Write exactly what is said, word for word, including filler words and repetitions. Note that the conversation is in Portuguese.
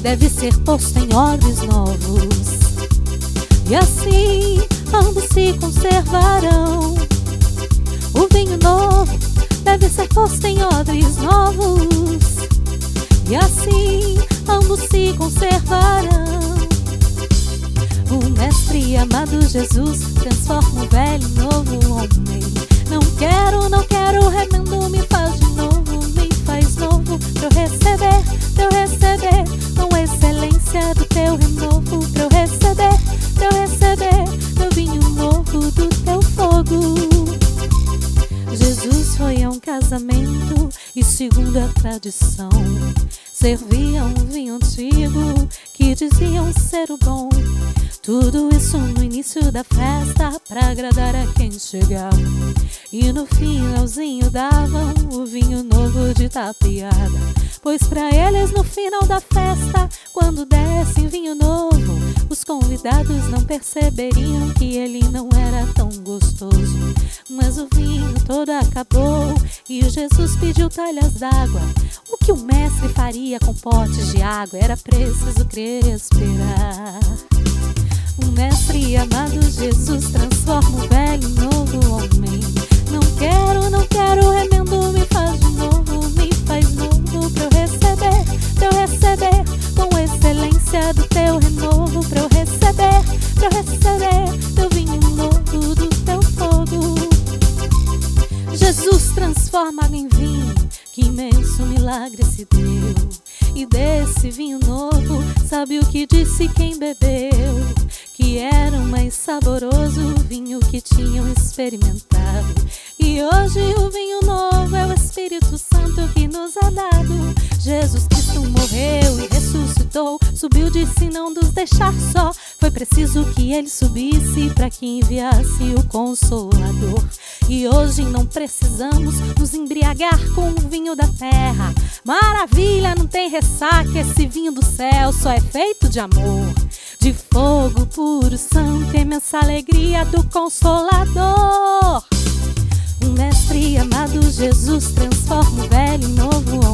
deve ser posto em odres novos, e assim ambos se conservarão. O vinho novo deve ser posto em odres novos, e assim ambos se conservarão. O mestre amado Jesus transforma o velho em novo homem. Não quero, não quero remendo, me faz de novo, me faz novo pra eu receber, pra eu receber com excelência do teu renovo, pra eu receber, pra eu receber teu vinho novo do teu fogo. Jesus foi a um casamento e, segundo a tradição, servia um vinho antigo que diziam ser o bom. Tudo isso no início da festa pra agradar a quem chegava, e no finalzinho davam o vinho novo de tapeada. Pois pra eles no final da festa, quando desse vinho novo, os convidados não perceberiam que ele não era tão gostoso. Mas o vinho todo acabou e Jesus pediu talhas d'água. O que o mestre faria com potes de água? Era preciso crer e esperar. O mestre amado Jesus transforma o velho em novo homem. Não quero, não quero remendo, me faz de novo, me faz novo pra eu receber, pra eu receber com excelência do teu renovo, pra eu receber, pra eu receber teu vinho novo do teu fogo. Jesus transforma água em vinho, que imenso milagre se deu. E desse vinho novo, sabe o que disse quem bebeu? Que era o mais saboroso vinho que tinham experimentado. E hoje o vinho novo é o Espírito Santo que nos é dado. Jesus Cristo morreu e ressuscitou, subiu, disse não nos deixar só. Foi preciso que ele subisse para que enviasse o Consolador. E hoje não precisamos nos embriagar com o vinho da terra. Maravilha, não tem ressaca, esse vinho do céu só é feito de amor, de fogo puro, santo, imensa alegria do Consolador. O mestre amado Jesus transforma o velho em novo